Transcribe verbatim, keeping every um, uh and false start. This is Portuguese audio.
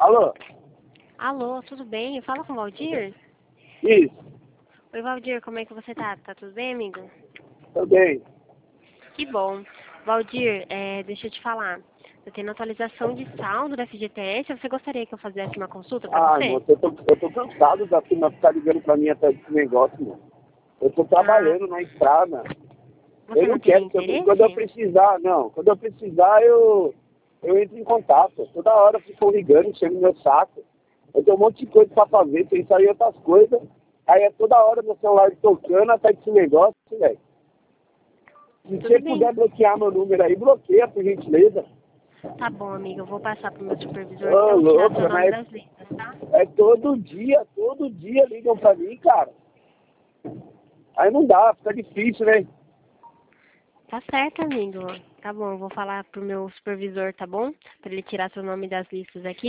Alô? Alô, tudo bem? Fala com o Valdir? Isso, Oi, Valdir, como é que você tá? Tá tudo bem, amigo? tô bem. Que bom. Valdir, é, deixa eu te falar. Eu tenho atualização de saldo da F G T S. Você gostaria que eu fizesse uma consulta pra Ai, você? moço, eu tô, eu tô cansado da turma ficar ligando pra mim até desse negócio, mano. Eu tô Ah, trabalhando na estrada. você Eu não não teria quero, quando quando eu interesse? precisar, não. Quando eu precisar, eu, eu entro em contato. Toda hora ficam ligando, chega no meu saco. Eu tenho um monte de coisa pra fazer, tem que sair outras coisas. Aí é toda hora meu celular tocando até esse negócio, velho. Se Tudo você bem. puder bloquear meu número aí, bloqueia, por gentileza. Tá bom, amigo. Eu vou passar pro meu supervisor Ô, pra eu tirar seu louca, nome mas das listas, tá? é todo dia, todo dia ligam pra mim, cara. Aí não dá, fica difícil, né? Tá certo, amigo. Tá bom, eu vou falar pro meu supervisor, tá bom? Pra ele tirar seu nome das listas aqui.